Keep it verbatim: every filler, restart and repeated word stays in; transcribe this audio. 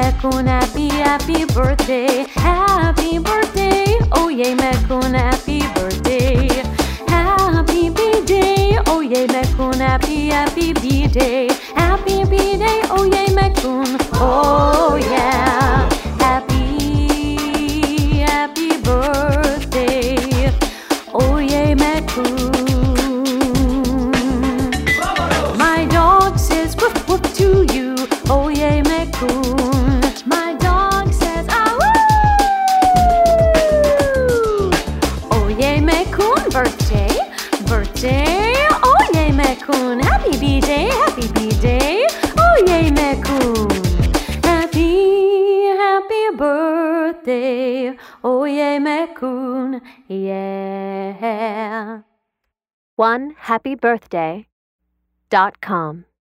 Mekun, happy, happy birthday. Happy birthday, oye Mekun, happy birthday. Happy B-Day, oye Mekun, happy, happy B-Day. Happy B-Day, oye Mekun, oh yeah. Happy, happy birthday, oye Mekun. My dog says woof woof to you, oye Mekun. My dog says ah woo. Oye Mekun, birthday, birthday, oye Mekun. Happy B-Day, happy B-Day, oye Mekun. Happy, happy birthday, oye Mekun, yeah. one happy birthday dot com